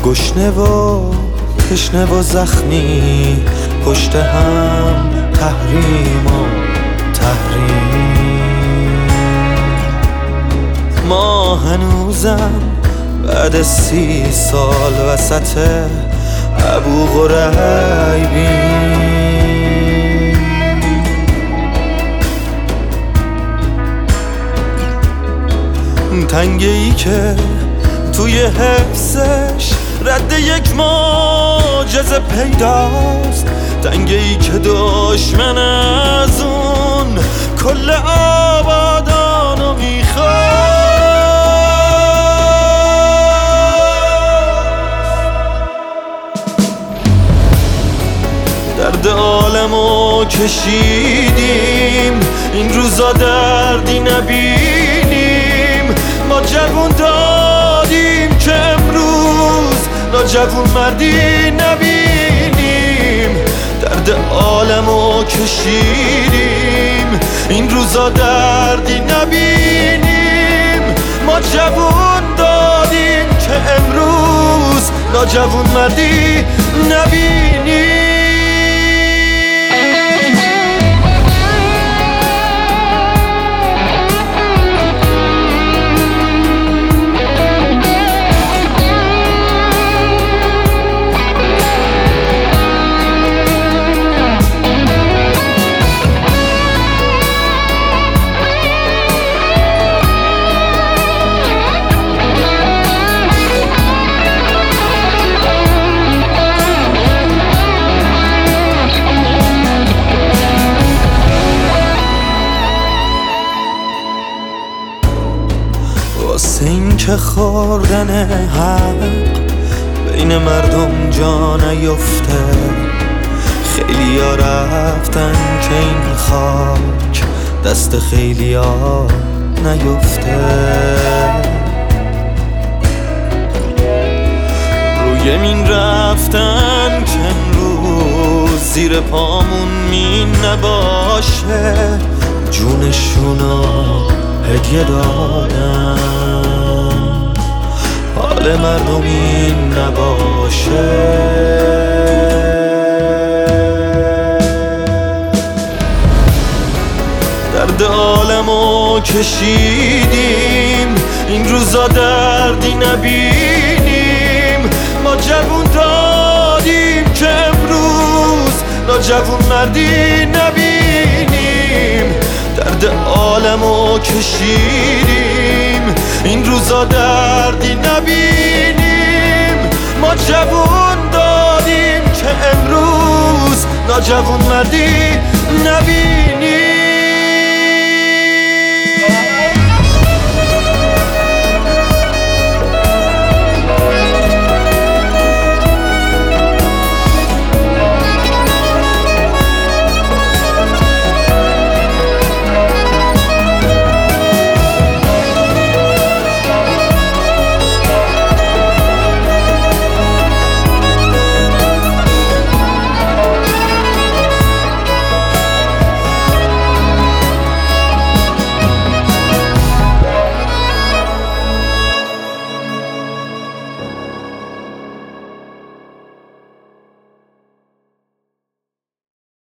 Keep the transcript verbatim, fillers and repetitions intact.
گشنه و تشنه و زخمی، پشت هم تحریم و تحریم. ما هنوزم بعد سی سال وسط ابو غریبیم. تنگه ای که توی حفظش رد یک معجزه پیداست، تنگه ای که دشمن از اون کل آبادانو میخواد. درد عالمو کشیدیم، این روزا دردی نبینیم. ما جوون دادیم که امروز ناجوون مردی نبینیم. درد عالمو کشیدیم، این روزا دردی نبینیم. ما جوون دادیم که امروز ناجوون مردی نبینیم. واسه این که خوردن حق بین مردم جا نیفته، خیلی ها رفتن که این خاک دست خیلی ها نیفته. روی مین رفتن که امروز زیر پامون مین نباشه، جونشونو هدیه دادن حال مردم این نباشه. درد عالمو کشیدیم، این روزا دردی نبینیم. ما جوون دادیم که امروز ناجوون مردی نبینیم. درد عالمو کشیدیم، این روزا دردی نبینیم. ما جوون دادیم که امروز ناجوون مردی نبینیم.